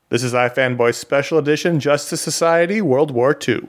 This is iFanboy Special Edition, Justice Society, World War II.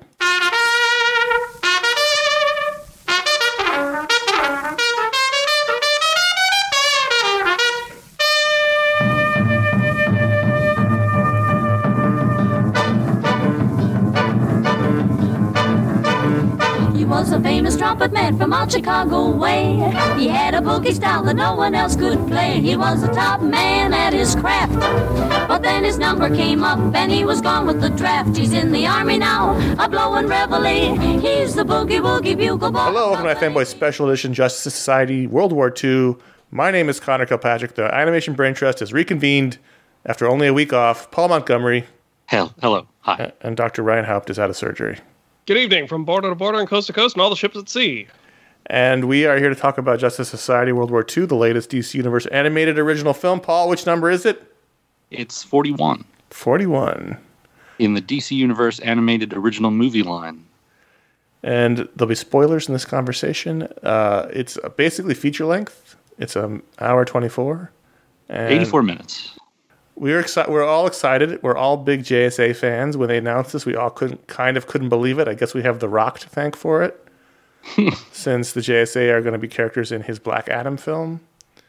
Was a famous trumpet man from out Chicago way. He had a boogie style that no one else could play. He was the top man at his craft. But then his number came up and he was gone with the draft. He's in the army now, a blowing reveille. He's the boogie woogie bugle ball. Hello, welcome to iFanboy Special Edition, Justice Society, World War II. My name is Connor Kilpatrick. The Animation Brain Trust has reconvened after only a week off. Paul Montgomery. Hello. Hi. And Dr. Ryan Haupt is out of surgery. Good evening from border to border and coast to coast and all the ships at sea. And we are here to talk about Justice Society World War II, the latest DC Universe animated original film. Paul, which number is it? It's 41. 41. In the DC Universe animated original movie line. And there'll be spoilers in this conversation. It's basically feature length. It's an hour 24. And 84 minutes. We're all excited. We're all big JSA fans. When they announced this, we all couldn't believe it. I guess we have The Rock to thank for it, since the JSA are going to be characters in his Black Adam film.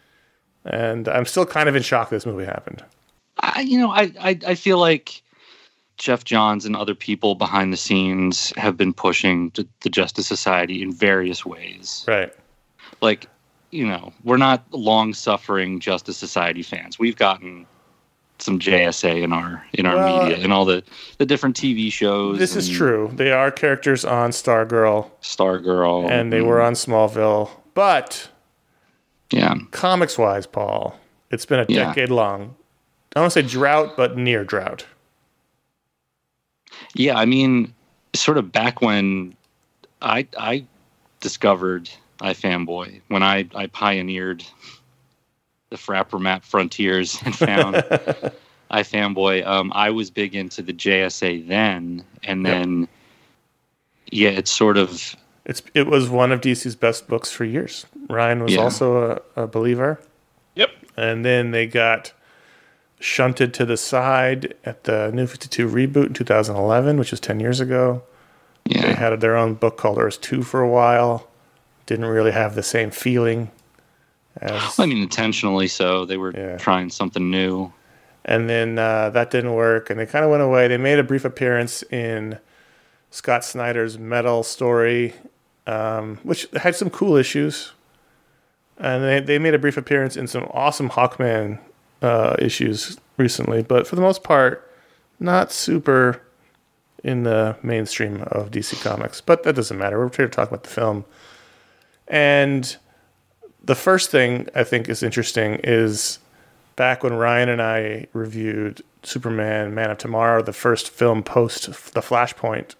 And I'm still kind of in shock this movie happened. I feel like Jeff Johns and other people behind the scenes have been pushing the Justice Society in various ways. Right. Like, we're not long-suffering Justice Society fans. We've gotten some JSA in our media and all the different TV shows. This is true. They are characters on Stargirl. And they were on Smallville. But comics-wise, Paul, it's been a decade long. I don't want to say drought, but near drought. Yeah, I mean, sort of back when I discovered iFanboy, when I pioneered the Frapper Map frontiers and found iFanboy. I was big into the JSA then, and then it's sort of it was one of DC's best books for years. Ryan was also a believer. Yep. And then they got shunted to the side at the New 52 reboot in 2011, which was 10 years ago. Yeah. They had their own book called Earth 2 for a while. Didn't really have the same feeling. Intentionally so. They were trying something new. And then that didn't work, and they kind of went away. They made a brief appearance in Scott Snyder's Metal story, which had some cool issues. And they made a brief appearance in some awesome Hawkman issues recently, but for the most part, not super in the mainstream of DC Comics. But that doesn't matter. We're here to talk about the film. And the first thing I think is interesting is back when Ryan and I reviewed Superman, Man of Tomorrow, the first film post the Flashpoint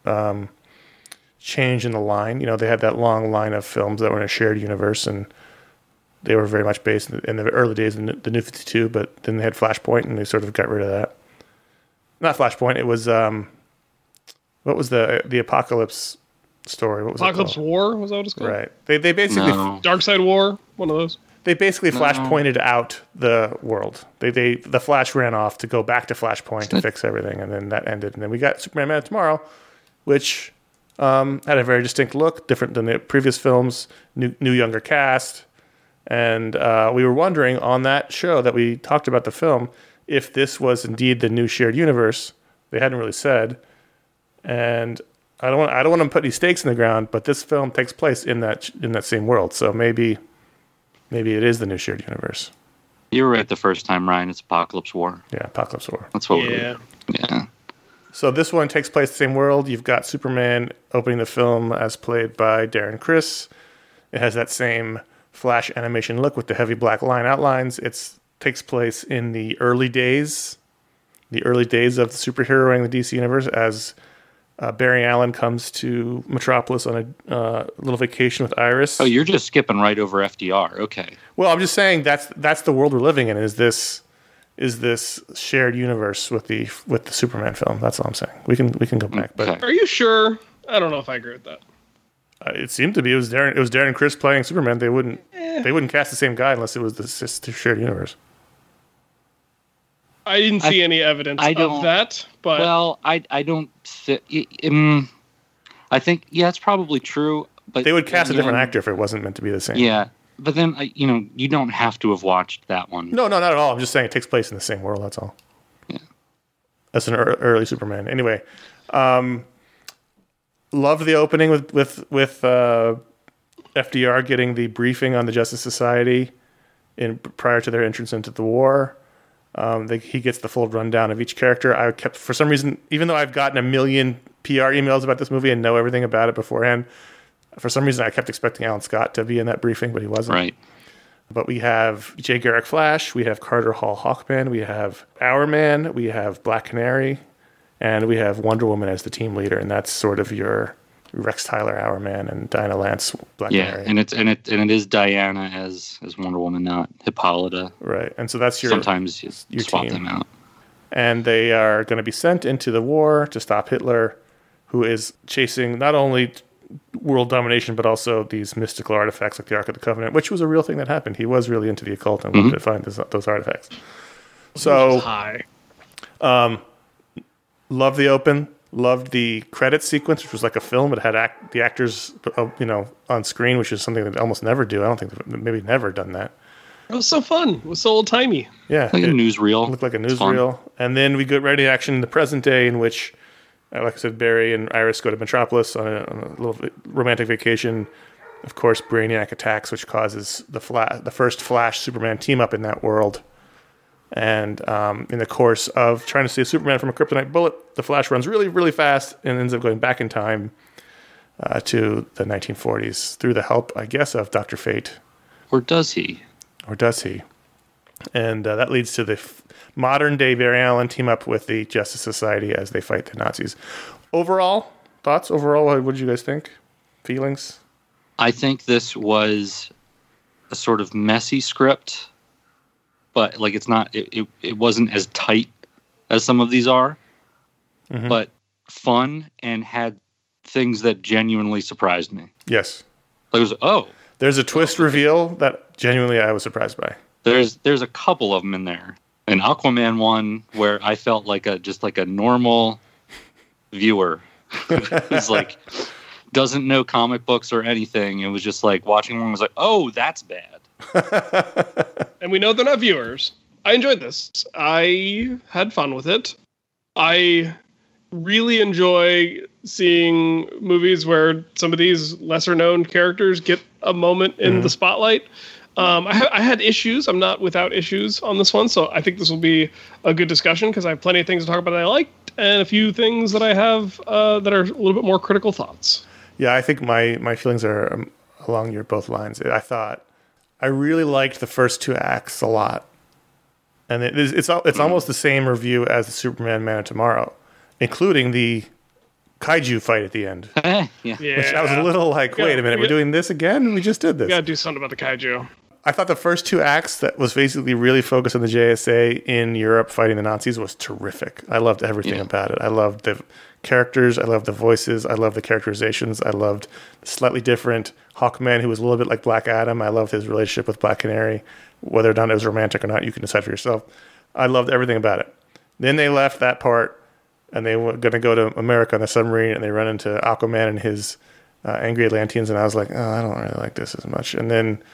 change in the line. They had that long line of films that were in a shared universe, and they were very much based in the early days of the New 52, but then they had Flashpoint, and they sort of got rid of that. Not Flashpoint, it was, what was the Apocalypse story? What was Apocalypse War? Was that what it's called? Right. They basically... No. Darkseid War? One of those? They basically Flash pointed out the world. The Flash ran off to go back to Flashpoint to fix everything, and then that ended. And then we got Superman Man of Tomorrow, which had a very distinct look, different than the previous films, new younger cast. And we were wondering on that show that we talked about the film if this was indeed the new shared universe. They hadn't really said. And I don't want to put any stakes in the ground, but this film takes place in that same world. So maybe it is the new shared universe. You were right the first time, Ryan. It's Apocalypse War. Yeah, Apocalypse War. That's what Yeah. So this one takes place in the same world. You've got Superman opening the film as played by Darren Criss. It has that same Flash animation look with the heavy black line outlines. It takes place in the early days of the superheroing the DC universe as Barry Allen comes to Metropolis on a little vacation with Iris. Oh, you're just skipping right over FDR. Okay. Well, I'm just saying that's the world we're living in. Is this shared universe with the Superman film? That's all I'm saying. We can go back. But are you sure? I don't know if I agree with that. It seemed to be. It was Darren Criss playing Superman. They wouldn't cast the same guy unless it was the shared universe. I didn't see any evidence of that, but well, I don't. I think it's probably true, but they would cast a different actor if it wasn't meant to be the same. Yeah, but then you don't have to have watched that one. No, not at all. I'm just saying it takes place in the same world. That's all. Yeah, that's an early Superman. Anyway, loved the opening with FDR getting the briefing on the Justice Society prior to their entrance into the war. He gets the full rundown of each character. I kept, for some reason, even though I've gotten a million PR emails about this movie and know everything about it beforehand, for some reason I kept expecting Alan Scott to be in that briefing, but he wasn't. Right. But we have Jay Garrick Flash, we have Carter Hall Hawkman, we have Hourman, we have Black Canary, and we have Wonder Woman as the team leader, and that's sort of your Rex Tyler Hourman and Dinah Lance Black Canary. And it is Diana as Wonder Woman, not Hippolyta. Right, and so that's your sometimes you swap team. them out. And they are going to be sent into the war to stop Hitler, who is chasing not only world domination but also these mystical artifacts like the Ark of the Covenant, which was a real thing that happened. He was really into the occult and wanted to find those artifacts. So, loved the open. Loved the credits sequence, which was like a film. It had the actors, on screen, which is something that they almost never do. I don't think they've maybe never done that. It was so fun. It was so old-timey. Yeah. Like a newsreel. Looked like a newsreel. And then we get ready to action in the present day in which, like I said, Barry and Iris go to Metropolis on a little romantic vacation. Of course, Brainiac attacks, which causes the first Flash Superman team-up in that world. And in the course of trying to save Superman from a kryptonite bullet, the Flash runs really, really fast and ends up going back in time to the 1940s through the help, I guess, of Dr. Fate. Or does he? And that leads to the modern-day Barry Allen team up with the Justice Society as they fight the Nazis. Overall, thoughts? Overall, what did you guys think? Feelings? I think this was a sort of messy script. But it's not. It wasn't as tight as some of these are, but fun and had things that genuinely surprised me. Yes, There's a twist reveal that genuinely I was surprised by. There's a couple of them in there. An Aquaman one where I felt like a normal viewer who's doesn't know comic books or anything. It was just watching one was oh, that's bad. And we know they're not viewers. I enjoyed this. I had fun with it. I really enjoy seeing movies where some of these lesser known characters get a moment in the spotlight. I had issues. I'm not without issues on this one, so I think this will be a good discussion because I have plenty of things to talk about that I liked and a few things that I have that are a little bit more critical thoughts. Yeah, I think my feelings are along your both lines. I really liked the first two acts a lot. And it's almost the same review as the Superman Man of Tomorrow, including the kaiju fight at the end. Yeah. Which I was a little wait a minute, we're doing this again? We just did this. We gotta do something about the kaiju. I thought the first two acts that was basically really focused on the JSA in Europe fighting the Nazis was terrific. I loved everything about it. I loved the characters. I loved the voices. I loved the characterizations. I loved the slightly different Hawkman, who was a little bit like Black Adam. I loved his relationship with Black Canary. Whether or not it was romantic or not, you can decide for yourself. I loved everything about it. Then they left that part, and they were going to go to America on the submarine, and they run into Aquaman and his angry Atlanteans, and I was like, oh, I don't really like this as much. And then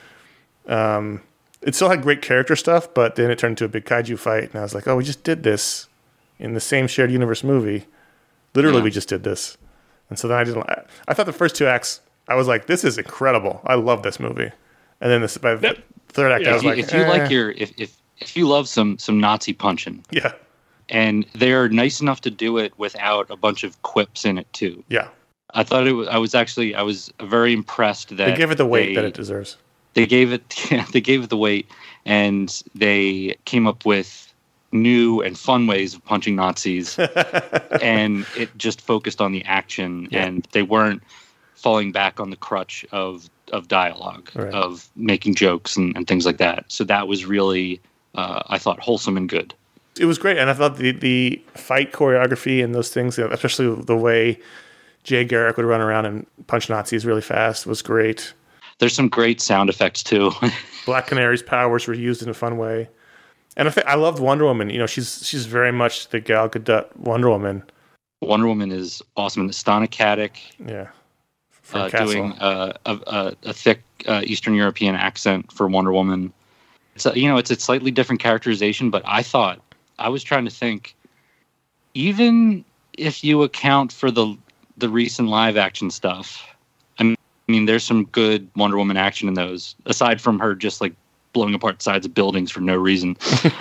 it still had great character stuff, but then it turned into a big kaiju fight, and I was like, oh, we just did this in the same shared universe movie. Literally, we just did this. And so then I thought the first two acts, I was like, this is incredible. I love this movie. And then by the third act, I was like, if you like if you love some Nazi punching, yeah, and they're nice enough to do it without a bunch of quips in it too. Yeah, I thought it was. I was very impressed that they gave it the weight that it deserves. They gave it the weight, and they came up with new and fun ways of punching Nazis, and it just focused on the action, and they weren't falling back on the crutch of dialogue, of making jokes and things like that. So that was really, I thought, wholesome and good. It was great, and I thought the fight choreography and those things, especially the way Jay Garrick would run around and punch Nazis really fast, was great. There's some great sound effects too. Black Canary's powers were used in a fun way. And I loved Wonder Woman. You know, she's very much the Gal Gadot Wonder Woman. Wonder Woman is awesome. And Stana Katic, Yeah. doing a thick Eastern European accent for Wonder Woman. It's it's a slightly different characterization, but I was trying to think, even if you account for the recent live action stuff, I mean, there's some good Wonder Woman action in those, aside from her just like blowing apart sides of buildings for no reason.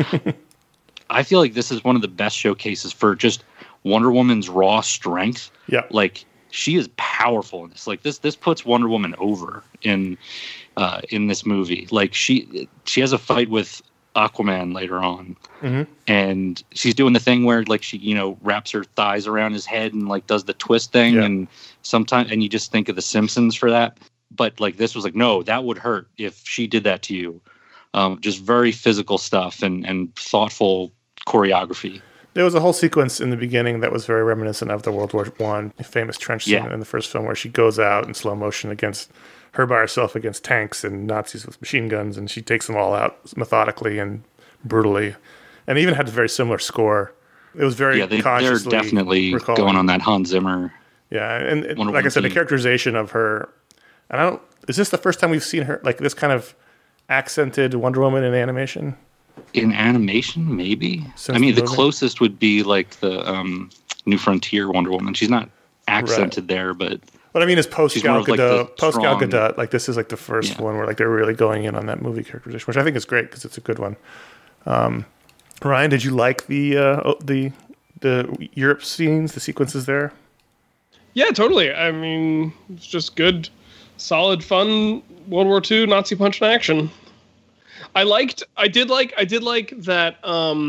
I feel like this is one of the best showcases for just Wonder Woman's raw strength. Yeah. Like, she is powerful in this. Like, this puts Wonder Woman over in this movie. Like, she has a fight with Aquaman later on, and she's doing the thing where like she wraps her thighs around his head and like does the twist thing, and sometimes you just think of The Simpsons for that. But like, this was like, no, that would hurt if she did that to you. Just very physical stuff and thoughtful choreography. There was a whole sequence in the beginning that was very reminiscent of the World War I famous trench scene in the first film, where she goes out in slow motion against her by herself against tanks and Nazis with machine guns, and she takes them all out methodically and brutally, and even had a very similar score. It was very consciously. They're definitely going on that Hans Zimmer. Yeah, and like I said, the characterization of her, and is this the first time we've seen her like this kind of accented Wonder Woman in animation? In animation, maybe. I mean, the closest would be like the New Frontier Wonder Woman. She's not accented there, but what I mean is post Gal Gadot. Like post Gal Gadot, like this is like the first one where like they're really going in on that movie characterization, which I think is great because it's a good one. Ryan, did you like the Europe scenes, the sequences there? Yeah, totally. I mean, it's just good, solid, fun World War II Nazi punch in action. I did like that.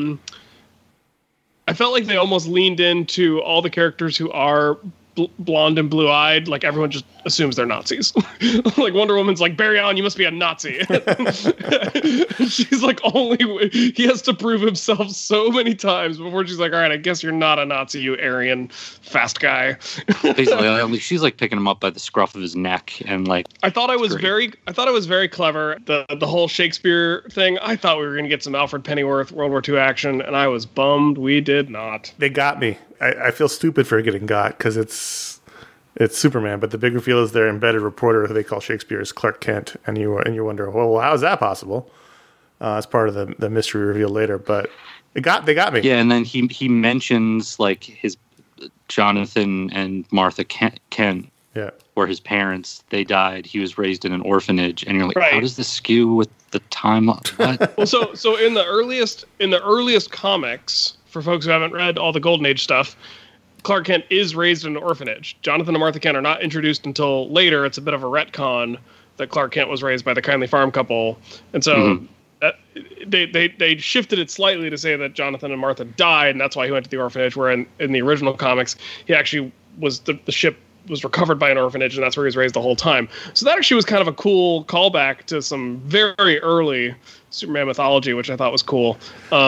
I felt like they almost leaned into all the characters who are blonde and blue-eyed. Like, everyone just assumes they're Nazis. Like, Wonder Woman's like, Barry Allen, you must be a Nazi. She's like, he has to prove himself so many times before she's like, all right, I guess you're not a Nazi, you Aryan fast guy. Basically, she's like picking him up by the scruff of his neck, and like, I thought it was very clever. The whole Shakespeare thing. I thought we were gonna get some Alfred Pennyworth World War II action, and I was bummed we did not. They got me. I feel stupid for getting got because it's Superman, but the big reveal is their embedded reporter, who they call Shakespeare, is Clark Kent, and you wonder, well, how is that possible? As part of the mystery reveal later, but they got me. Yeah, and then he mentions like his Jonathan and Martha Kent, where his parents, they died. He was raised in an orphanage, and you're like, how does this skew with the time? What? Well, so in the earliest comics, for folks who haven't read all the Golden Age stuff, Clark Kent is raised in an orphanage. Jonathan and Martha Kent are not introduced until later. It's a bit of a retcon that Clark Kent was raised by the Kindly Farm couple, and so they shifted it slightly to say that Jonathan and Martha died, and that's why he went to the orphanage. Where in the original comics, he actually was the ship was recovered by an orphanage, and that's where he was raised the whole time. So that actually was kind of a cool callback to some very early Superman mythology, which I thought was cool.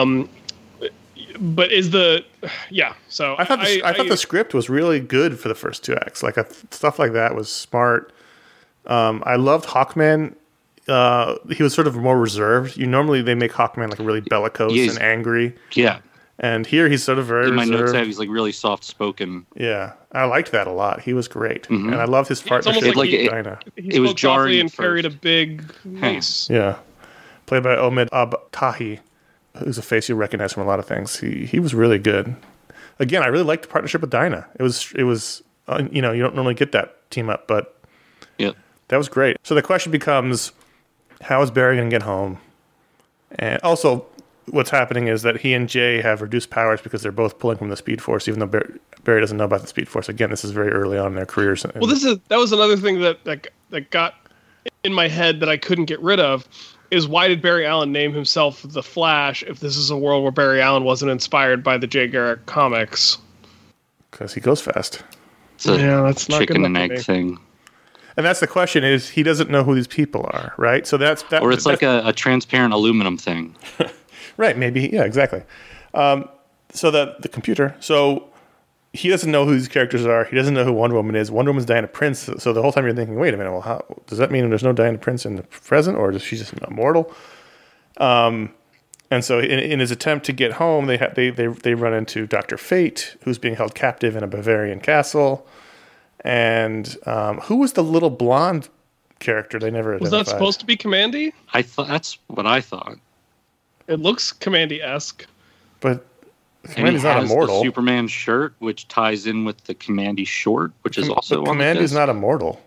But so I thought the script was really good for the first two acts. Like stuff like that was smart. I loved Hawkman. He was sort of more reserved. Normally they make Hawkman like really bellicose and angry. Yeah. And here he's sort of very reserved. In my notes, he's like really soft spoken. Yeah, I liked that a lot. He was great, and I loved his partnership with Dinah. It was jarring and carried a big mace. Yeah, played by Omid Abtahi, who's a face you'll recognize from a lot of things. He was really good. Again, I really liked the partnership with Dinah. It was you don't normally get that team up, but that was great. So the question becomes, how is Barry going to get home? And also, what's happening is that he and Jay have reduced powers because they're both pulling from the Speed Force, even though Barry doesn't know about the Speed Force. Again, this is very early on in their careers. Well, that was another thing that got in my head that I couldn't get rid of, is why did Barry Allen name himself the Flash if this is a world where Barry Allen wasn't inspired by the Jay Garrick comics? Because he goes fast. It's that's not chicken and egg thing. And that's the question: is he doesn't know who these people are, right? So that's or it's like a transparent aluminum thing. Right, maybe. Yeah, exactly. So the computer. So he doesn't know who these characters are. He doesn't know who Wonder Woman is. Wonder Woman's Diana Prince. So the whole time you're thinking, wait a minute, well, how does that mean there's no Diana Prince in the present, or is she just immortal? And so in his attempt to get home, they run into Dr. Fate, who's being held captive in a Bavarian castle. And who was the little blonde character? They never identified. Was that supposed to be Commandy? I thought that's what I thought. It looks Commandy-esque. But And Commandy's he not has immortal. the Superman shirt, which ties in with the Commandy short, which is also on the Commandy's disc. not immortal.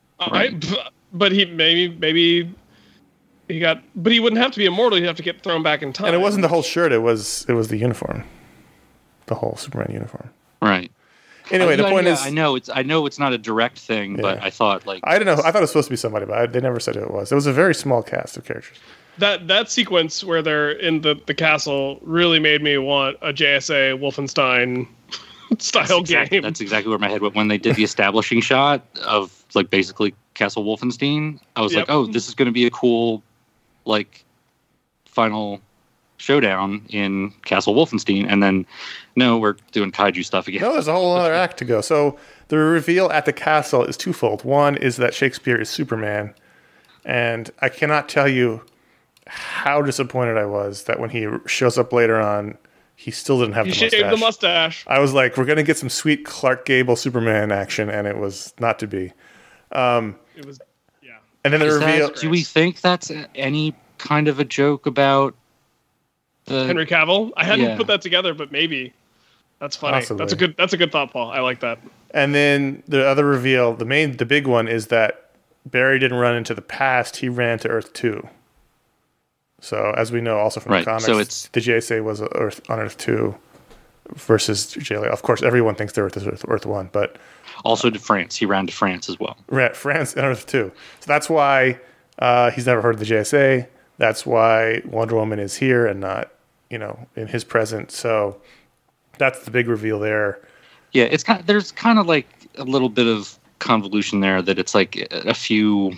But he maybe he got. But he wouldn't have to be immortal. He'd have to get thrown back in time. And it wasn't the whole shirt. It was the uniform, the whole Superman uniform. Right. Anyway, the point is, I know it's not a direct thing, but Yeah. I thought like I don't know. I thought it was supposed to be somebody, but they never said who it was. It was a very small cast of characters. That sequence where they're in the castle really made me want a JSA Wolfenstein style game. That's exactly where my head went when they did the establishing shot of like basically Castle Wolfenstein. I was like, oh, this is going to be a cool like final showdown in Castle Wolfenstein, and then no, we're doing kaiju stuff again. No, there's a whole other act to go. So the reveal at the castle is twofold. One is that Shakespeare is Superman, and I cannot tell you how disappointed I was that when he shows up later on, he still didn't have He the shaved mustache. the mustache. I was like, we're going to get some sweet Clark Gable Superman action, and it was not to be. It was, yeah. And then the Is reveal... do we think that's any kind of a joke about the Henry Cavill. I hadn't Yeah. put that together, but maybe that's funny. Possibly. That's a good thought, Paul. I like that. And then the other reveal, the big one, is that Barry didn't run into the past; he ran to Earth 2. So, as we know, also from Right, the comics, so it's- the JSA was on Earth 2 versus JLA. Of course, everyone thinks the Earth is Earth 1, but also to France? He ran to France as well. France and Earth 2. So that's why he's never heard of the JSA. That's why Wonder Woman is here and not, in his present. So that's the big reveal there. Yeah, there's kind of like a little bit of convolution there that it's like a few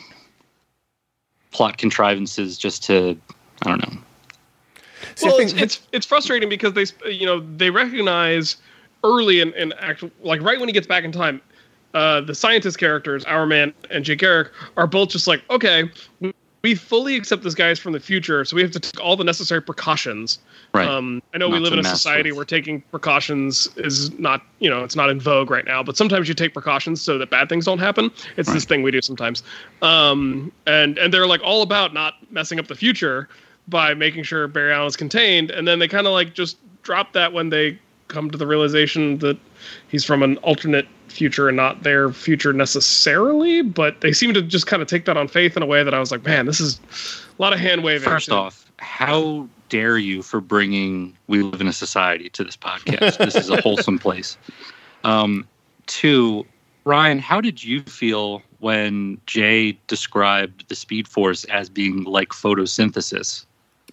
plot contrivances just to, I don't know. See, Well, I think it's frustrating because they recognize early in actual, like right when he gets back in time, the scientist characters, Our Man and Jay Garrick, are both just like, okay, we fully accept this guy is from the future, so we have to take all the necessary precautions. Right. I know we Not live to in a mess society with- where taking precautions is not, it's not in vogue right now, but sometimes you take precautions so that bad things don't happen. It's this thing we do sometimes. And they're like all about not messing up the future by making sure Barry Allen is contained. And then they kind of like just drop that when they come to the realization that he's from an alternate future and not their future necessarily, but they seem to just kind of take that on faith in a way that I was like, man, this is a lot of hand waving. First off, how dare you for bringing We Live in a Society to this podcast? This is a wholesome place. Two, Ryan, how did you feel when Jay described the Speed Force as being like photosynthesis?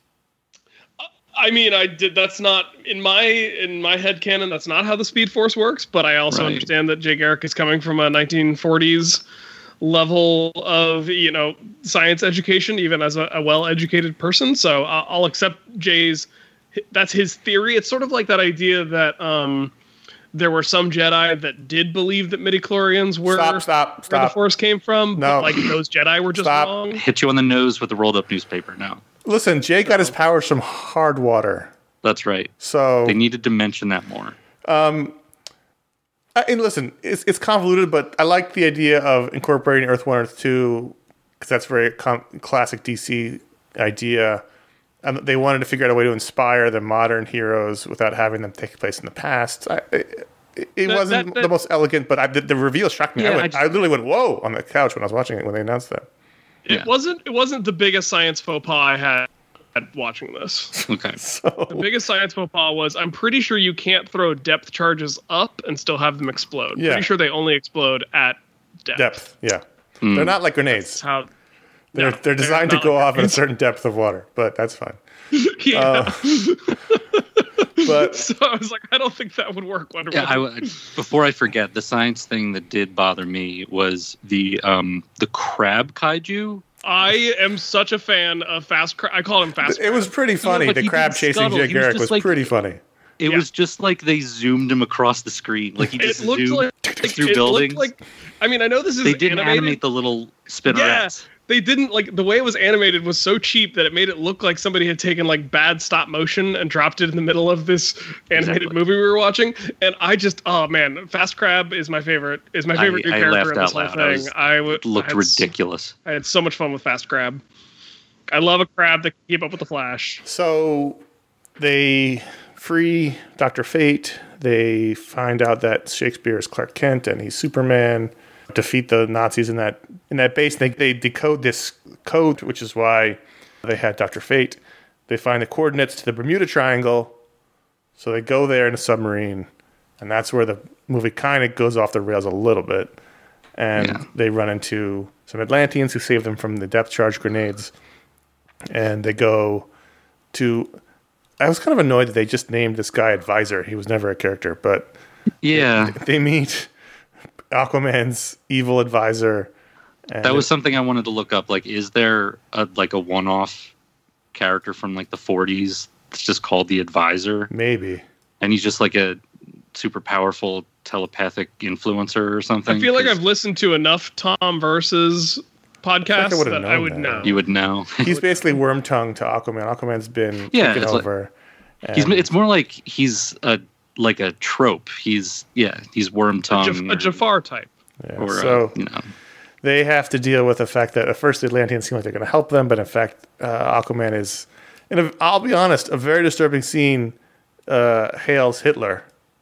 I mean, I did. That's not in my headcanon. That's not how the Speed Force works. But I also Right. understand that Jay Garrick is coming from a 1940s level of science education, even as a well-educated person. So I'll accept Jay's. That's his theory. It's sort of like that idea that there were some Jedi that did believe that midichlorians were Stop. where the Force came from. No. But like those Jedi were just Stop. wrong. Hit you on the nose with a rolled up newspaper. No, Listen, Jay got his powers from hard water. that's right. So They needed to mention that more. and listen, it's convoluted, but I like the idea of incorporating Earth 1, Earth 2, because that's very classic DC idea. And they wanted to figure out a way to inspire the modern heroes without having them take place in the past. It wasn't the most elegant, but the reveal shocked me. Yeah, I literally went, whoa, on the couch when I was watching it when they announced that. It wasn't the biggest science faux pas I had watching this. Okay. The biggest science faux pas was I'm pretty sure you can't throw depth charges up and still have them explode. Yeah. Pretty sure they only explode at depth. Yeah. They're not like grenades. That's how They're designed to not go like off in a grenades. certain depth of water, but that's fine. Yeah. But So I was like, I don't think that would work. Wonder Yeah, Woman. before I forget, the science thing that did bother me was the crab kaiju. I am such a fan of fast. I call him fast. it was pretty funny. but The he crab didn't chasing scuttle. Jay He was Garrick just was like- pretty funny. It Yeah. was just like they zoomed him across the screen, like he just It looked zoomed like through it buildings. looked like. I mean, I know this is They didn't animated. animate the little spinnerets. they didn't like the way it was animated was so cheap that it made it look like somebody had taken like bad stop motion and dropped it in the middle of this animated movie we were watching. And I just, oh man, Fast Crab is my favorite. Is my favorite new character in this whole thing. It looked ridiculous. I had so much fun with Fast Crab. I love a crab that can keep up with the Flash. So they free Dr. Fate. They find out that Shakespeare is Clark Kent and he's Superman. Defeat the Nazis in that base. They decode this code, which is why they had Dr. Fate. They find the coordinates to the Bermuda Triangle. So they go there in a submarine. And that's where the movie kind of goes off the rails a little bit. And they run into some Atlanteans who save them from the depth charge grenades. And they go to... I was kind of annoyed that they just named this guy Advisor. He was never a character, but... Yeah. They meet Aquaman's evil advisor. And that was something I wanted to look up. Like, is there a one-off character from like the 40s that's just called the Advisor? Maybe. And he's just like a super powerful telepathic influencer or something? I feel like I've listened to enough Tom Versus podcasts that I would know. You would know. He's basically worm tongue to Aquaman. Aquaman's been taken over. It's more like he's a trope. He's worm tongue. A Jafar type. Yeah, so they have to deal with the fact that at first the Atlanteans seem like they're going to help them, but in fact Aquaman is, I'll be honest, a very disturbing scene hails Hitler.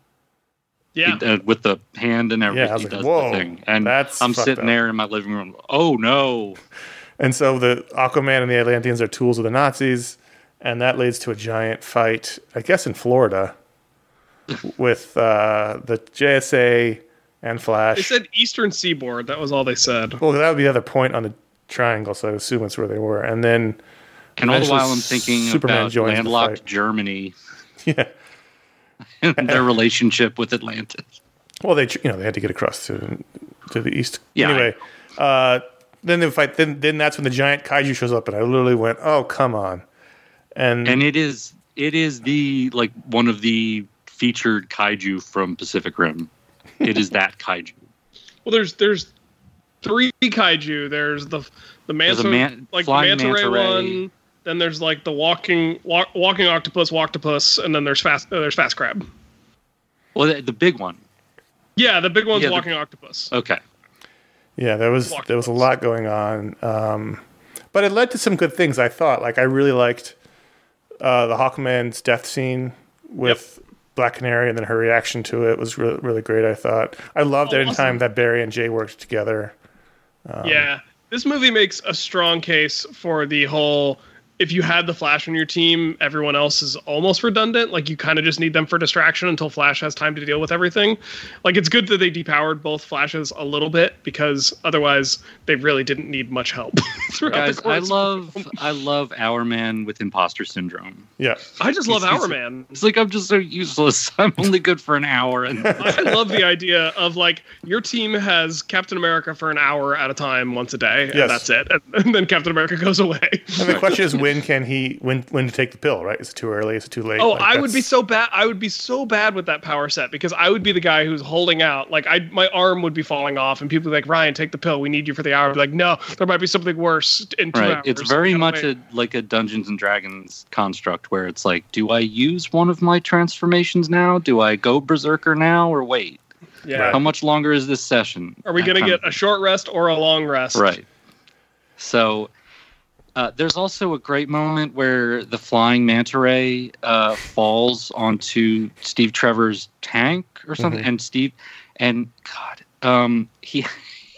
Yeah, with the hand and everything. Yeah, I was he like, does whoa, the thing. And I'm sitting up there in my living room. Oh no! And so the Aquaman and the Atlanteans are tools of the Nazis, and that leads to a giant fight, I guess in Florida, with the JSA and Flash. They said Eastern Seaboard. That was all they said. Well, that would be the other point on the triangle, so I assume it's where they were. And then, and all the while I'm thinking Superman about landlocked Germany. Yeah. And their relationship with Atlantis. Well, they had to get across to the east. Yeah. Anyway, then they fight. Then that's when the giant kaiju shows up, and I literally went, "Oh, come on!" And it is the one of the featured kaiju from Pacific Rim. It is that kaiju. Well, there's three kaiju. There's the manta, the manta ray one. Then there's like the walking octopus, and then there's fast crab. Well, the big one. Yeah, the big one's walking octopus. Okay. Yeah, there was a lot going on, but it led to some good things. I thought, I really liked the Hawkman's death scene with Black Canary, and then her reaction to it was really, really great. I thought I loved it anytime that Barry and Jay worked together. This movie makes a strong case for the whole. If you had the Flash on your team, everyone else is almost redundant. Like, you kind of just need them for distraction until Flash has time to deal with everything. Like, it's good that they depowered both Flashes a little bit, because otherwise they really didn't need much help. Guys, I love Hourman with imposter syndrome. Yeah. I just love Hourman. It's like, I'm just so useless. I'm only good for an hour. And I love the idea of, your team has Captain America for an hour at a time once a day, and that's it. And then Captain America goes away. And the question is, when to take the pill, right? Is it too early? Is it too late? Oh, I would be so bad. I would be so bad with that power set, because I would be the guy who's holding out. My arm would be falling off, and people would be like, Ryan, take the pill. We need you for the hour. I'd be like, no, there might be something worse in 2 hours. It's very much a Dungeons and Dragons construct, where it's like, do I use one of my transformations now? Do I go berserker now, or wait? Yeah. How much longer is this session? Are we going to get a short rest or a long rest? Right. So there's also a great moment where the flying manta ray falls onto Steve Trevor's tank or something, and he.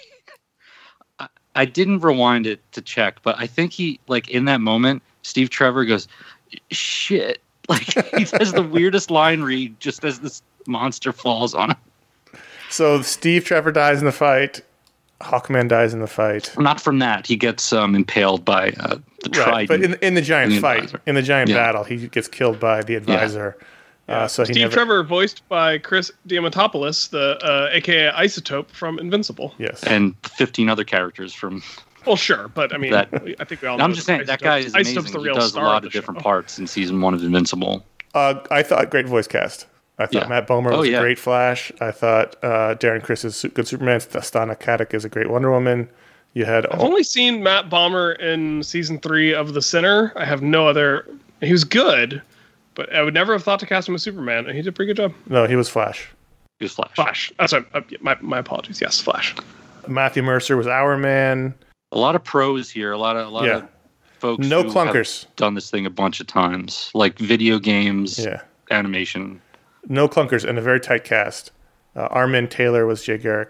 I didn't rewind it to check, but I think he, in that moment, Steve Trevor goes, "Shit!" He says the weirdest line read just as this monster falls on him. So Steve Trevor dies in the fight. Hawkman dies in the fight. Not from that. He gets impaled by the Trident. But in the giant fight, in the giant battle, he gets killed by the Advisor. So Steve Trevor, voiced by Chris Diamantopoulos, the aka Isotope from Invincible. Yes, and 15 other characters from. Well, sure, but I mean, I think we all know. I'm just saying that guy is amazing. He does a lot of different parts in season 1 of Invincible. I thought great voice cast. I thought Matt Bomer was a great Flash. I thought Darren Criss is good Superman. Stana Katic is a great Wonder Woman. You had I've only seen Matt Bomer in season 3 of The Sinner. I have no other. He was good, but I would never have thought to cast him as Superman, and he did a pretty good job. No, he was Flash. He was Flash. Flash. That's my apologies. Yes, Flash. Matthew Mercer was Hourman. A lot of pros here. A lot of folks. No who clunkers. have done this thing a bunch of times, like video games, Yeah. animation. No clunkers and a very tight cast. Armin Taylor was Jay Garrick.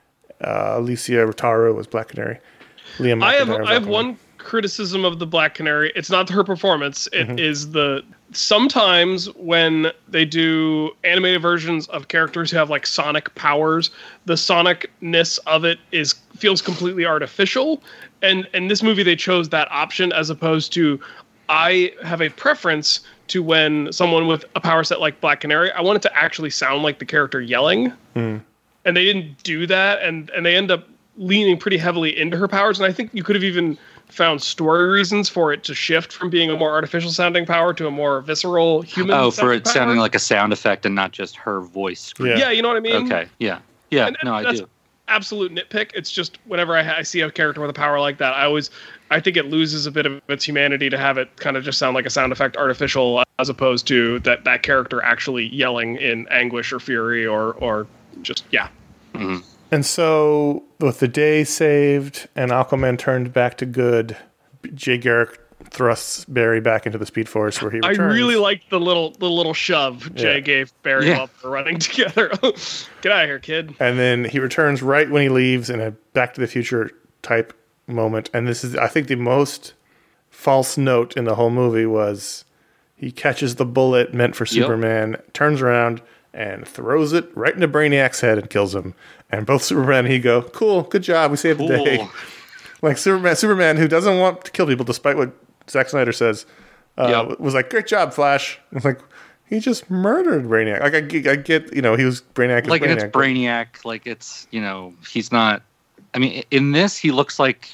Alicia Rotaro was Black Canary. Liam I McIntyre was have Aquaman. one criticism of the Black Canary. It's not her performance. It is the sometimes when they do animated versions of characters who have like sonic powers, the sonicness of it feels completely artificial. And in this movie, they chose that option as opposed to, I have a preference to when someone with a power set like Black Canary, I want it to actually sound like the character yelling. And they didn't do that, and they end up leaning pretty heavily into her powers. And I think you could have even found story reasons for it to shift from being a more artificial sounding power to a more visceral human. Oh, for it power. sounding like a sound effect and not just her voice screaming. Yeah, you know what I mean? Okay, yeah. No, I that's do. Absolute nitpick. It's just whenever I see a character with a power like that, I think it loses a bit of its humanity to have it kind of just sound like a sound effect artificial, as opposed to that character actually yelling in anguish or fury or just, yeah. Mm-hmm. And so, with the day saved and Aquaman turned back to good, Jay Garrick thrusts Barry back into the Speed Force where he returns. I really liked the little shove Jay gave Barry while they're running together. Get out of here, kid. And then he returns right when he leaves in a Back to the Future type moment. And this is, I think, the most false note in the whole movie was he catches the bullet meant for Superman, turns around, and throws it right into Brainiac's head and kills him. And both Superman and he go, cool, good job, we saved the day. Like Superman, who doesn't want to kill people, despite what Zack Snyder says, was like, great job, Flash. It's like, he just murdered Brainiac. Like, I get, he was Brainiac. Like, Brainiac, it's Brainiac. Like, it's, he's not. I mean, in this, he looks like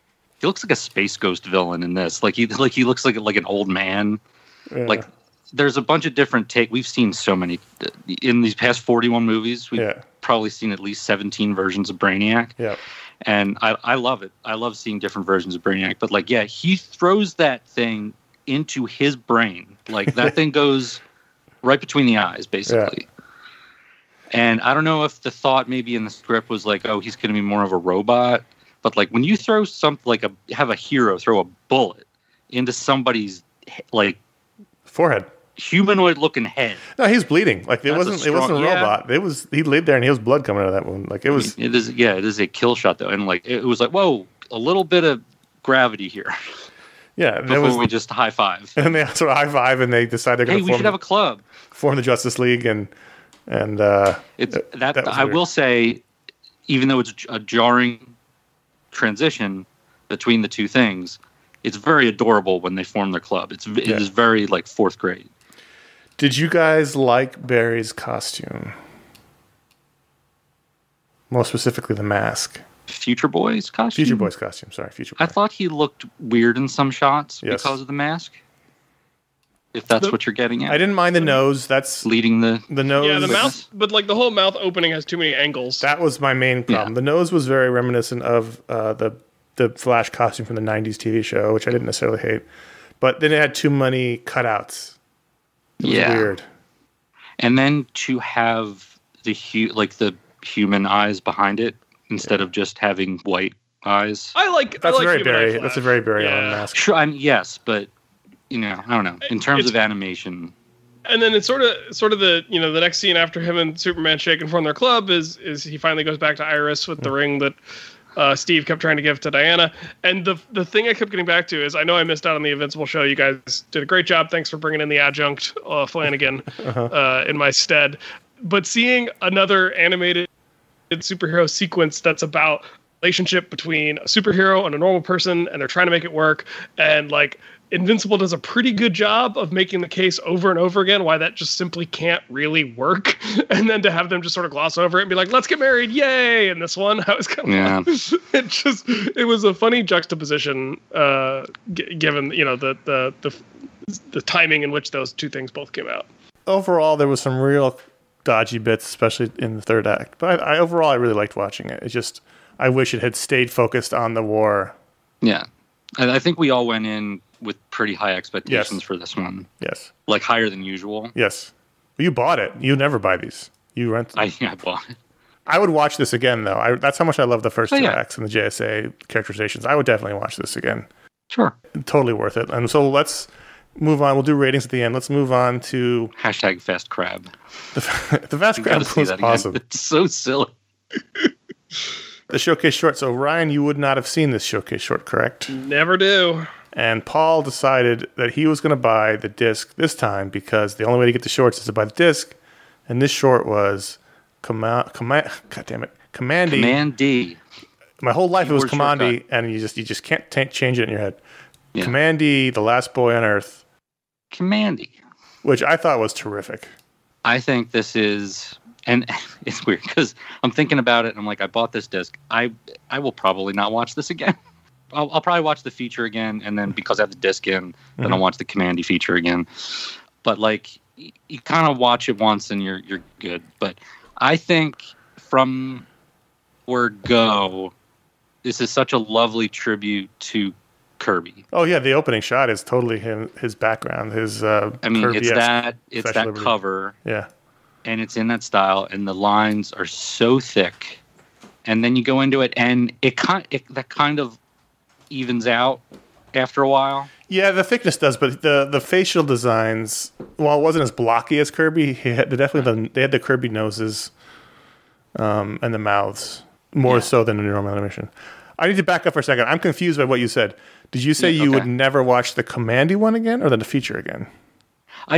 a Space Ghost villain in this. Like he looks like an old man. Yeah. Like, there's a bunch of different we've seen so many in these past 41 movies. We've probably seen at least 17 versions of Brainiac. Yeah. And I love it. I love seeing different versions of Brainiac. But he throws that thing into his brain. Like, that thing goes right between the eyes, basically. Yeah. And I don't know if the thought maybe in the script was like, oh, he's going to be more of a robot. But like, when you throw have a hero throw a bullet into somebody's forehead, humanoid looking head. No, he's bleeding. Like, it wasn't a robot. He laid there and he was blood coming out of that wound. Like, it was. It is a kill shot though, and like it was like, whoa, a little bit of gravity here. Yeah, before we just high five. And they sort of high five, and they decide they're going to we should have a club, form the Justice League, and it's that I will say, even though it's a jarring transition between the two things, it's very adorable when they form their club. It is very like fourth grade. Did you guys like Barry's costume? Most specifically, the mask. Future Boy's costume? Future Boy's costume, sorry. Future Boy. I thought he looked weird in some shots because of the mask. If that's what you're getting at. I didn't mind the nose. That's leading the nose. Yeah, the mouth, but like the whole mouth opening has too many angles. That was my main problem. Yeah. The nose was very reminiscent of the Flash costume from the 90s TV show, which I didn't necessarily hate. But then it had too many cutouts. It was weird. And then to have the human eyes behind it instead of just having white eyes. That's very Barry. That's a very Barry Allen mask. Sure, yes, but I don't know. In terms of animation. And then it's sort of the the next scene after him and Superman shake and form their club is he finally goes back to Iris with the ring that Steve kept trying to give to Diana. And the thing I kept getting back to is, I know I missed out on the Invincible show. You guys did a great job. Thanks for bringing in the adjunct Flanagan in my stead. But seeing another animated superhero sequence that's about relationship between a superhero and a normal person, and they're trying to make it work, and like Invincible does a pretty good job of making the case over and over again why that just simply can't really work. And then to have them just sort of gloss over it and be like, let's get married, yay! And this one, I was kind of it was a funny juxtaposition given the timing in which those two things both came out. Overall, there was some real dodgy bits, especially in the third act. But overall, I really liked watching it. It's just, I wish it had stayed focused on the war. Yeah. I think we all went in with pretty high expectations Yes. for this one. Yes. Like higher than usual. Yes. Well, you bought it. You never buy these. You rent them. I bought it. I would watch this again, though. That's how much I love the first Oh, two yeah. acts and the JSA characterizations. I would definitely watch this again. Sure. Totally worth it. And so let's move on. We'll do ratings at the end. Let's move on to Hashtag fast crab. the Fast You Crab gotta see was that again. awesome. It's so silly. The showcase short. So Ryan, you would not have seen this showcase short, correct? Never do. And Paul decided that he was going to buy the disc this time because the only way to get the shorts is to buy the disc. And this short was God damn it, Commandy. Command D. My whole life it was Keyboard Commandy, shortcut. and you just can't change it in your head. Yeah. Commandy, the last boy on Earth, Commandy. which I thought was terrific. I think this is, and it's weird because I'm thinking about it and I'm like, I bought this disc. I will probably not watch this again. I'll probably watch the feature again, and then because I have the disc in, then I'll watch the Commandy feature again. But like, you kind of watch it once and you're good. But I think from word go, this is such a lovely tribute to Kirby. Oh yeah, the opening shot is totally his background, his. I mean, it's Kirby-esque that Special Liberty. cover. Yeah, And it's in that style, and the lines are so thick, and then you go into it, and that kind of evens out after a while. yeah, the thickness does, but the facial designs, while it wasn't as blocky as Kirby, they had the Kirby noses, and the mouths more so than in normal animation. I need to back up for a second. I'm confused by what you said. Did you say you would never watch the Commandy one again, or the feature again? I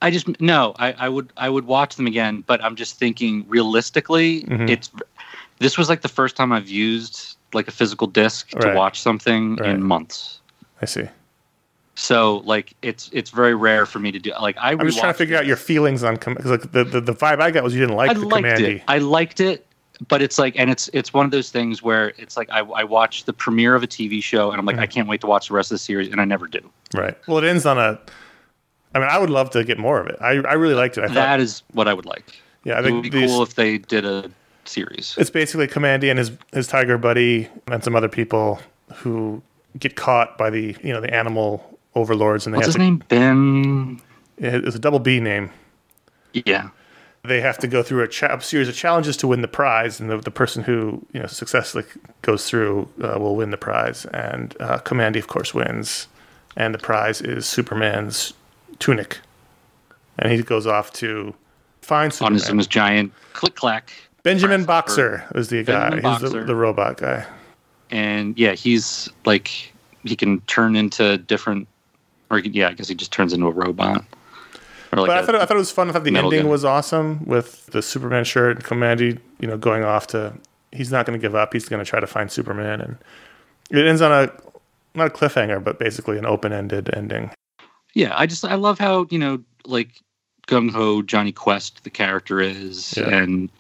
would watch them again, but I'm just thinking realistically, this was like the first time I've used like a physical disc to Right. watch something Right. in months. I see. So like it's very rare for me to do. Like I'm just trying to figure out your feelings on because like the vibe I got was you didn't like I the liked Commandy. it. I liked it, but it's like, and it's one of those things where it's like I watch the premiere of a TV show and I'm like, I can't wait to watch the rest of the series, and I never do. Right. Well, it ends on a. I mean, I would love to get more of it. I really liked it. I thought, That is what I would like. yeah, I It think would be cool if they did a series. it's basically Commandy and his tiger buddy and some other people who get caught by the animal overlords, and they What's have his name? Ben. It's a double B name. Yeah. They have to go through a series of challenges to win the prize, and the person who successfully goes through will win the prize. And Commandy, of course, wins, and the prize is Superman's tunic, and he goes off to find Superman. On his giant click clack. Benjamin press Boxer is the guy. Benjamin He's Boxer. the robot guy. And yeah, he's like, he can turn into different, I guess he just turns into a robot. Or like But I thought it was fun. I thought the metal ending gun. was awesome with the Superman shirt and Commandy, going off to. He's not going to give up. He's going to try to find Superman, and it ends on not a cliffhanger, but basically an open-ended ending. Yeah, I love how, like gung ho Johnny Quest the character is, Yeah. and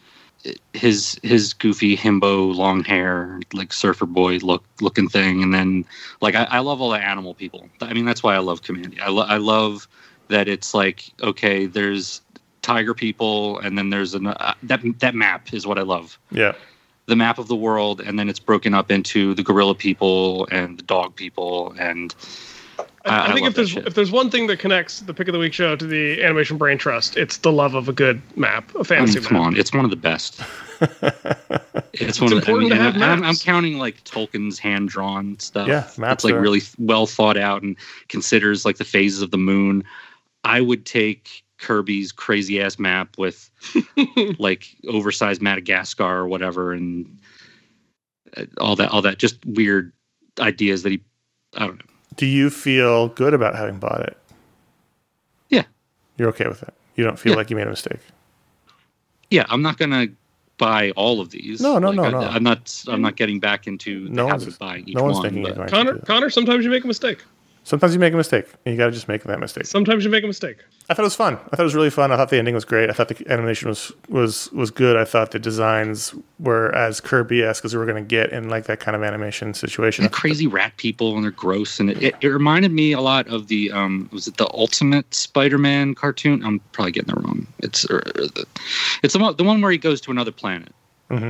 his goofy himbo long hair, like surfer boy looking thing, and then like I love all the animal people. I mean, that's why I love Commandy. I love that it's like, okay, there's tiger people, and then there's that map is what I love. Yeah, The map of the world, and then it's broken up into the gorilla people and the dog people, and I think love that shit. if there's one thing that connects the Pick of the Week show to the Animation Brain Trust, it's the love of a good map, a I fantasy mean, map. come on, it's one of the best. It's one of the, important to have I'm maps. counting like Tolkien's hand drawn stuff. Yeah, maps It's like are- really well thought out and considers like the phases of the moon. I would take Kirby's crazy ass map with like oversized Madagascar or whatever, and all that just weird ideas that I don't know. Do you feel good about having bought it? Yeah. You're okay with it. You don't feel Yeah. like you made a mistake. Yeah, I'm not gonna buy all of these. No. I'm not getting back into No the one's- habit of buying each no one's one. thinking but- you're going to do that. Connor, sometimes you make a mistake. Sometimes you make a mistake, and you got to just make that mistake. Sometimes you make a mistake. I thought it was fun. I thought it was really fun. I thought the ending was great. I thought the animation was good. I thought the designs were as Kirby-esque as we were going to get in like that kind of animation situation. The crazy rat people, and they're gross, and it reminded me a lot of the was it the Ultimate Spider-Man cartoon? I'm probably getting that wrong. It's the one where he goes to another planet. Mm-hmm.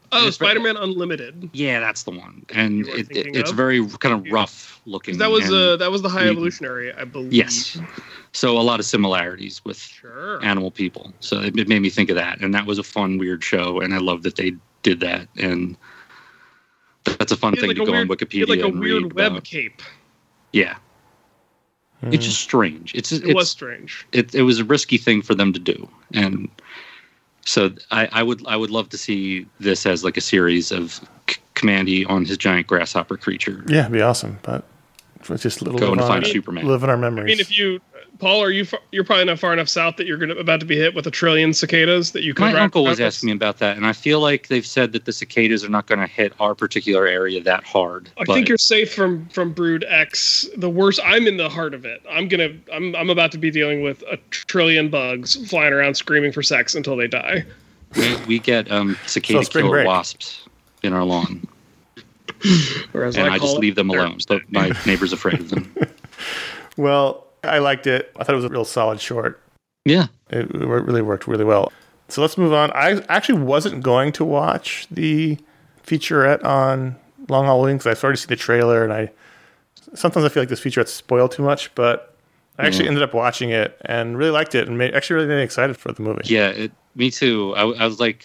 Oh, Spider-Man Unlimited. Yeah, that's the one, and it's of? very kind of rough looking. That was the High Evolutionary, I believe. Yes, so a lot of similarities with Animal People. So it made me think of that, and that was a fun, weird show, and I love that they did that, and that's a fun thing to go on Wikipedia. Like a and weird read web about. cape. Yeah, it's just strange. It was strange. It was a risky thing for them to do, and. So I would love to see this as like a series of Commandy on his giant grasshopper creature. Yeah, it'd be awesome. But it's just going to find Superman. Live in our memories. I mean, Paul, you're probably not far enough south that you're about to be hit with 1 trillion cicadas that you can. My uncle was asking me about that, and I feel like they've said that the cicadas are not going to hit our particular area that hard. I think you're safe from Brood X. The worst. I'm in the heart of it. I'm about to be dealing with 1 trillion bugs flying around screaming for sex until they die. We get cicada killer wasps in our lawn, and I just leave them alone. But my neighbor's afraid of them. Well. I liked it. I thought it was a real solid short. Yeah. It really worked really well. So let's move on. I actually wasn't going to watch the featurette on Long Halloween because I've already seen the trailer, and sometimes I feel like this featurette's spoiled too much, but I actually ended up watching it and really liked it and really made me excited for the movie. Yeah, me too. I was like,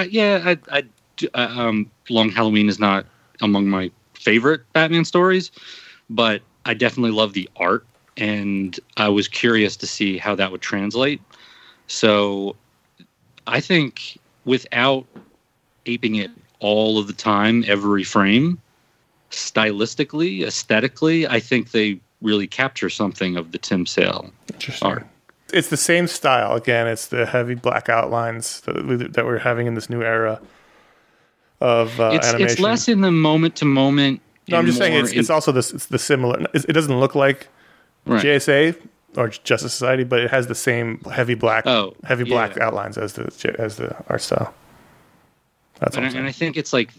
Long Halloween is not among my favorite Batman stories, but I definitely love the art. And I was curious to see how that would translate. So I think without aping it all of the time, every frame, stylistically, aesthetically, I think they really capture something of the Tim Sale art. It's the same style. Again, it's the heavy black outlines that we're having in this new era of animation. It's less in the moment-to-moment. No, I'm just saying it's also it's the similar. It doesn't look like JSA or Justice Society, but it has the same heavy black outlines as the art style. That's and I think it's like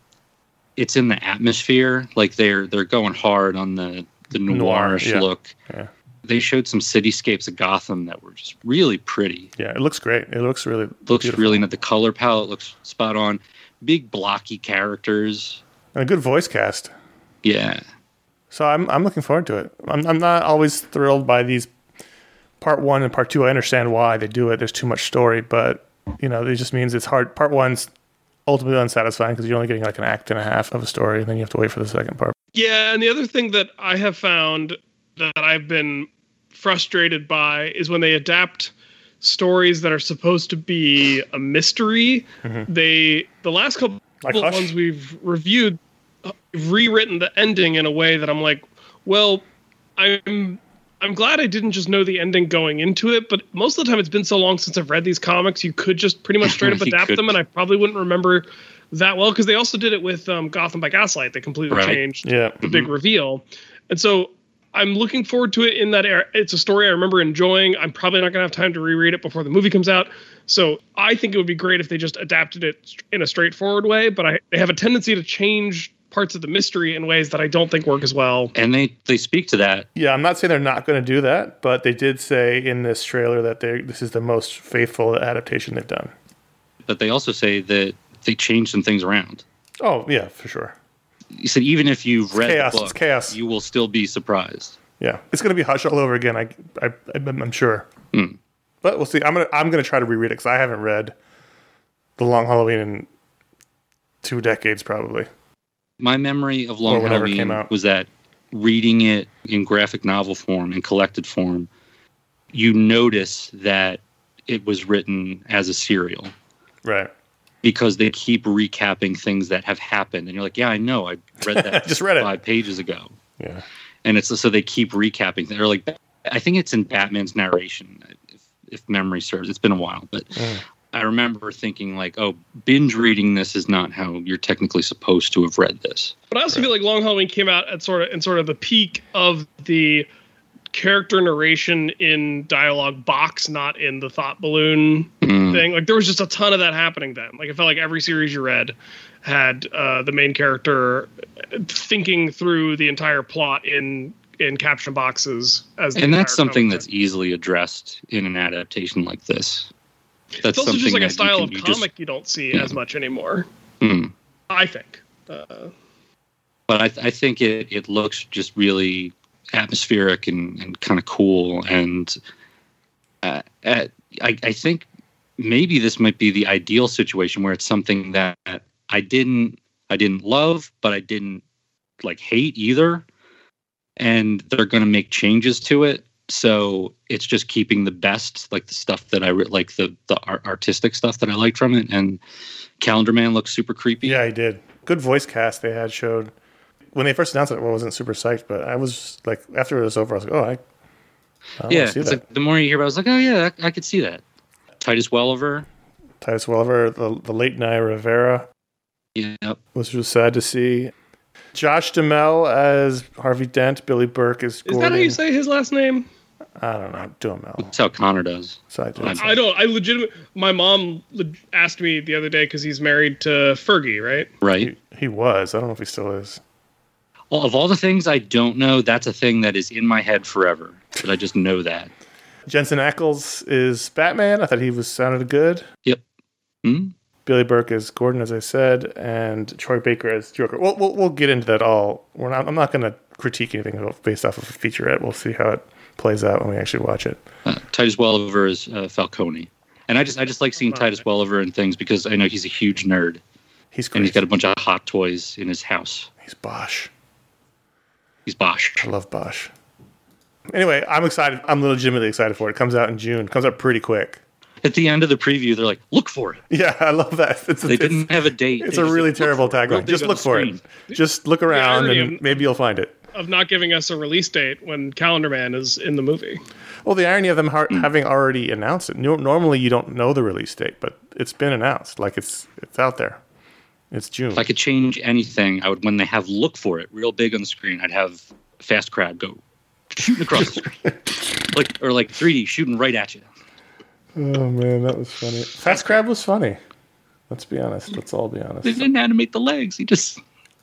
it's in the atmosphere. Like they're going hard on the noirish look. Yeah. They showed some cityscapes of Gotham that were just really pretty. Yeah, it looks great. It looks really beautiful. Really nice. The color palette looks spot on. Big blocky characters and a good voice cast. Yeah. So I'm looking forward to it. I'm not always thrilled by these part 1 and part 2. I understand why they do it. There's too much story, but it just means it's hard. Part 1's ultimately unsatisfying because you're only getting like an act and a half of a story, and then you have to wait for the second part. Yeah, and the other thing that I have found that I've been frustrated by is when they adapt stories that are supposed to be a mystery. Mm-hmm. The last couple of ones we've reviewed. Rewritten the ending in a way that I'm like, well, I'm glad I didn't just know the ending going into it, but most of the time it's been so long since I've read these comics, you could just pretty much straight up adapt them, and I probably wouldn't remember that well, because they also did it with Gotham by Gaslight. They completely changed the big reveal. And so I'm looking forward to it in that era. It's a story I remember enjoying. I'm probably not going to have time to reread it before the movie comes out. So I think it would be great if they just adapted it in a straightforward way, but they have a tendency to change parts of the mystery in ways that I don't think work as well. And they speak to that. Yeah, I'm not saying they're not going to do that, but they did say in this trailer that this is the most faithful adaptation they've done. But they also say that they changed some things around. Oh, yeah, for sure. You said even if you've read the book, chaos. You will still be surprised. Yeah, it's going to be Hush all over again. I'm sure. But we'll see. I'm gonna try to reread it because I haven't read The Long Halloween in 2 decades probably. My memory of Long Halloween was that reading it in graphic novel form and collected form, you notice that it was written as a serial. Right. Because they keep recapping things that have happened. And you're like, yeah, I know. I read that just read 5 pages ago. Yeah. And so they keep recapping. They're like, I think it's in Batman's narration, if memory serves. It's been a while. But I remember thinking like, oh, binge reading this is not how you're technically supposed to have read this. But I also feel like Long Halloween came out at sort of the peak of the character narration in dialogue box, not in the thought balloon thing. Like there was just a ton of that happening then. Like it felt like every series you read had the main character thinking through the entire plot in caption boxes. And that's something that's easily addressed in an adaptation like this. That's also just like a style of comic you don't see as much anymore. I think. But I think it looks just really atmospheric and kind of cool. And I think maybe this might be the ideal situation where it's something that I didn't love, but I didn't like hate either. And they're going to make changes to it. So it's just keeping the best, like the stuff that I like, the artistic stuff that I liked from it. And Calendar Man looks super creepy. Yeah, he did. Good voice cast they had showed. When they first announced it, I wasn't super psyched, but I was like, after it was over, I was like, oh, I yeah, see it's that. like the more you hear about it, I was like, oh yeah, I could see that. Titus Welliver. The late Naya Rivera. Yep. Which was sad to see. Josh Duhamel as Harvey Dent. Billy Burke as Gordon. Is that how you say his last name? I don't know. Duhamel. That's how Connor does. So I don't. I legitimately. My mom asked me the other day because he's married to Fergie, right? Right. He was. I don't know if he still is. Well, of all the things I don't know, that's a thing that is in my head forever. But I just know that. Jensen Ackles is Batman. I thought he sounded good. Yep. Hmm? Billy Burke as Gordon, as I said, and Troy Baker as Joker. We'll get into that all. I'm not going to critique anything based off of a featurette. We'll see how it plays out when we actually watch it. Titus Welliver is Falcone, and I just like seeing Titus Welliver in things because I know he's a huge nerd. He's great. And he's got a bunch of hot toys in his house. He's Bosch. He's Bosch. I love Bosch. Anyway, I'm excited. I'm legitimately excited for it. It comes out in June. It comes out pretty quick. At the end of the preview, they're like, look for it. Yeah, I love that. They didn't have a date. It's a really terrible tagline. Just look for it. Just look around and maybe you'll find it. Of not giving us a release date when Calendar Man is in the movie. Well, the irony of them having already announced it. Normally, you don't know the release date, but it's been announced. Like it's out there. It's June. If I could change anything, I would. When they have look for it real big on the screen, I'd have Fast Crab go shooting across the screen, like 3D shooting right at you. Oh man, that was funny. Fast Crab was funny. Let's be honest. Let's all be honest. They didn't animate the legs. He just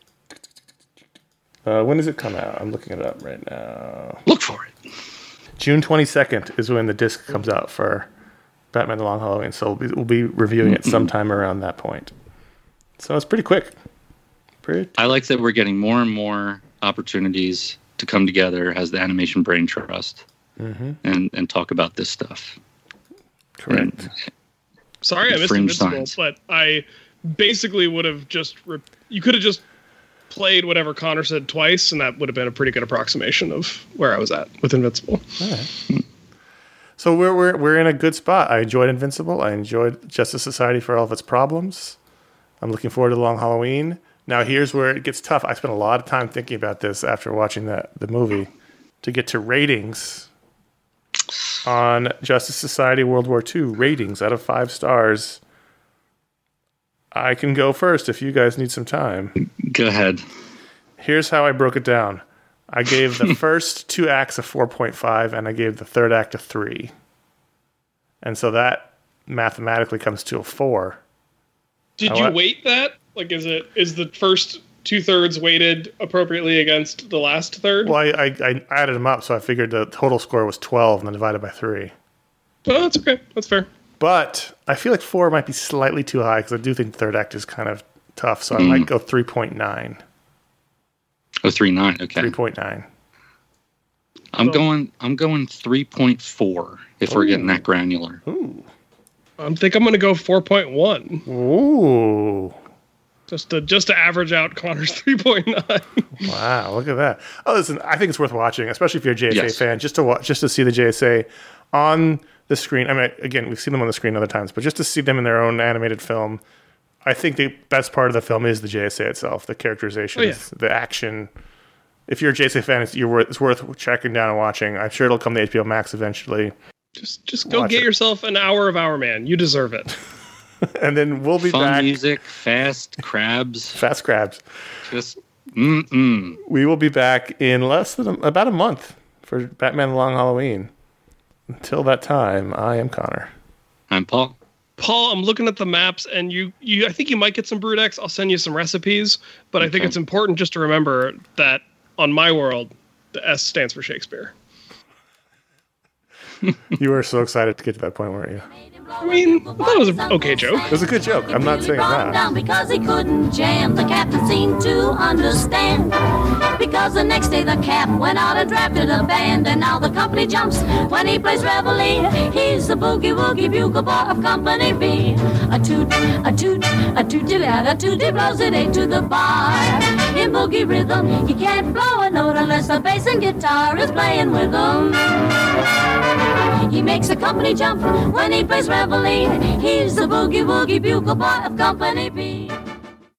when does it come out? I'm looking it up right now. Look for it. June 22nd is when the disc comes out for Batman: The Long Halloween. So we'll be reviewing it sometime around that point. So it's pretty quick. I like that we're getting more and more opportunities to come together as the Animation Brain Trust and talk about this stuff. Correct. Sorry I missed Invincible, but I basically would have just... you could have just played whatever Connor said twice, and that would have been a pretty good approximation of where I was at with Invincible. All right. So we're in a good spot. I enjoyed Invincible. I enjoyed Justice Society for all of its problems. I'm looking forward to The Long Halloween. Now, here's where it gets tough. I spent a lot of time thinking about this after watching the movie to get to ratings on Justice Society World War II. Ratings out of 5 stars. I can go first if you guys need some time. Go ahead. Here's how I broke it down. I gave the first 2 acts a 4.5, and I gave the third act a 3. And so that mathematically comes to a 4. Did you weight that? Like, is the first 2/3 weighted appropriately against the last third? Well, I added them up, so I figured the total score was 12 and then divided by 3. Oh, that's okay. That's fair. But I feel like 4 might be slightly too high because I do think the third act is kind of tough. So I might go 3.9. Oh, 3.9. Okay. 3.9. I'm going 3.4 if we're getting that granular. Ooh. I think I'm going to go 4.1. Ooh. Just to average out Connor's 3.9. Wow, look at that. Oh, listen, I think it's worth watching, especially if you're a JSA fan, just to see the JSA on the screen. I mean, again, we've seen them on the screen other times, but just to see them in their own animated film, I think the best part of the film is the JSA itself, the characterizations, the action. If you're a JSA fan, it's worth checking down and watching. I'm sure it'll come to HBO Max eventually. Just go get yourself an hour of Our Man. You deserve it. And then we'll be Fun back. Fun music, fast crabs. Fast crabs. Just, We will be back in less than about a month for Batman: The Long Halloween. Until that time, I am Connor. I'm Paul. Paul, I'm looking at the maps, and I think you might get some Brood X. I'll send you some recipes, but I think it's important just to remember that on my world, the S stands for Shakespeare. You were so excited to get to that point, weren't you? I mean, I thought it was an okay joke. It was a good joke. I'm not saying brought him down that. because he couldn't jam. The captain seemed to understand. Because the next day the cap went out and drafted a band, and now the company jumps when he plays reveille. He's the boogie woogie bugle boy of Company B. A toot, a toot, a tooty out, a tooty blows it eight to the bar. In boogie rhythm, he can't blow a note unless the bass and guitar is playing with him. He makes a company jump when he plays reveille. He's the boogie woogie bugle boy of Company B.